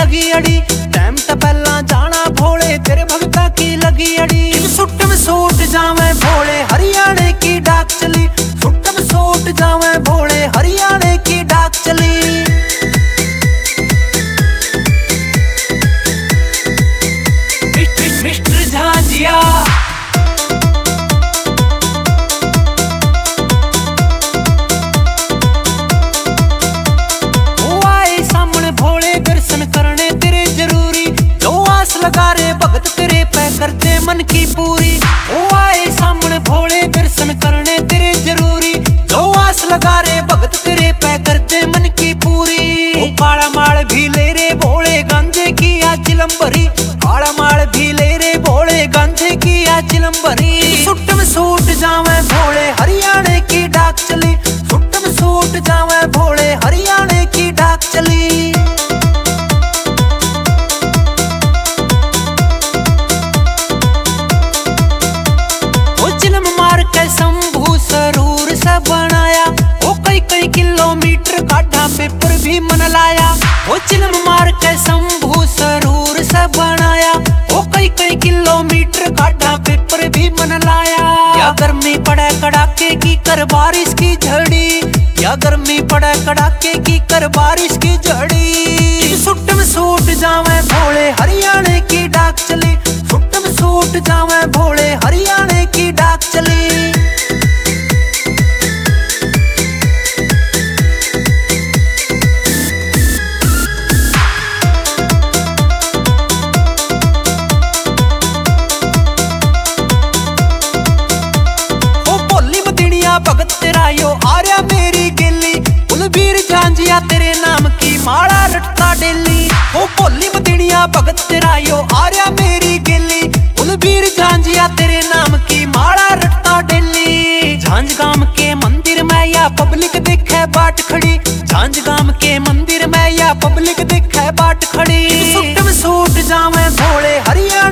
लगी अड़ी, टाइम तो पहला जाना भोले तेरे भगता की लगी अड़ी। सुट में सूट जावे भोले हरियाणे की डाक चली, सुट में सूट जावे भोले हरियाणे की डाक चली। मिस्टर झांझिया भोले दर्शन करने तेरे जरूरी, जो आस लगा रे भगत तेरे पे करते मन की पूरी। ओ आए सामने भोले दर्शन करने तेरे जरूरी, जो आस लगा रे भगत तेरे पे करते मन की पूरी। ओ काला माल भी ले रे भोले गांजे की आज चिलम भरी, काला माल भी ले रे भोले गांजे की आज चिलम भरी। सुट में सूट जावे भोले हरियाणे की डाक चली, सुट में सूट जावे भोले हरियाणे की डाक चली। शंभू सरूर से बनाया, ओ कई किलोमीटर काढ़ा पेपर भी मन लाया। ओ चिलम मार के शंभू सरूर से बनाया, ओ कई किलोमीटर काढ़ा पेपर भी मन लाया। या गर्मी पड़े कड़ाके की कर बारिश की झड़ी, या गर्मी पड़े कड़ाके की कर बारिश की झड़ी। सुट में सूट जावे भोले हरियाणे की डाक चली, सुट में सूट जावे भोले हरियाणे की डाक चली। भगत तेरा यो आर्या मेरी गेली, कुलबीर झांझिया तेरे नाम की माला रटता डेली। ओ भोली मदीनिया भगत तेरा यो आर्या मेरी गेली, कुलबीर झांझिया तेरे नाम की माला रटता डेली। झांझ गांव के मंदिर में या पब्लिक देखे बाट खड़ी, झांझ गांव के मंदिर में या पब्लिक देखे बाट खड़ी। सुट में सूट जावे भोले हरियाणा